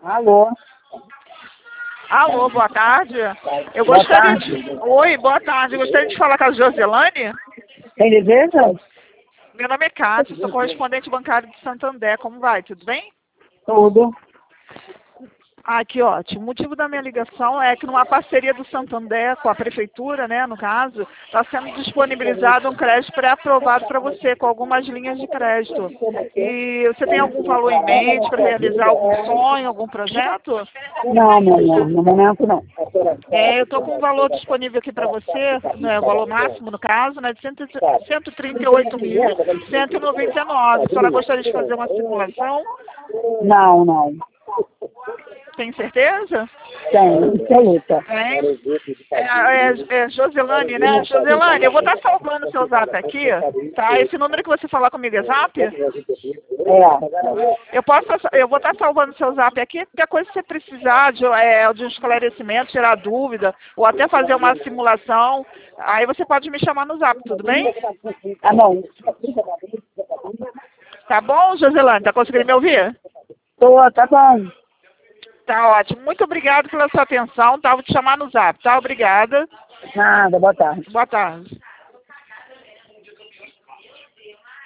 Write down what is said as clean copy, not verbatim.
Alô? Alô, boa tarde. Eu Boa gostaria tarde. de... Oi, boa tarde. Eu gostaria de falar com a Joselane. Tem licença? Meu nome é Cátia, sou correspondente bancário de Santander. Como vai? Tudo bem? Tudo. Ah, que ótimo. O motivo da minha ligação é que numa parceria do Santander com a prefeitura, né, no caso, está sendo disponibilizado um crédito pré-aprovado para você, com algumas linhas de crédito. E você tem algum valor em mente para realizar algum sonho, algum projeto? Não, não. No momento não. Eu estou com um valor disponível aqui para você, né, o valor máximo no caso, né, de 138.199. A senhora gostaria de fazer uma simulação? Não, não. Tem certeza? Tem, absoluta. É Joselane, né? Joselane, eu vou estar salvando o seu zap aqui, tá? Esse número que você falar comigo é zap? É. Eu vou estar salvando o seu zap aqui, qualquer coisa que você precisar de um esclarecimento, tirar dúvida, ou até fazer uma simulação, aí você pode me chamar no zap, tudo bem? Tá bom. Tá bom, Joselane? Tá conseguindo me ouvir? Tá bom. Tá ótimo. Muito obrigado pela sua atenção, tá? Vou te chamar no zap, tá? Obrigada. Nada, boa tarde. Boa tarde.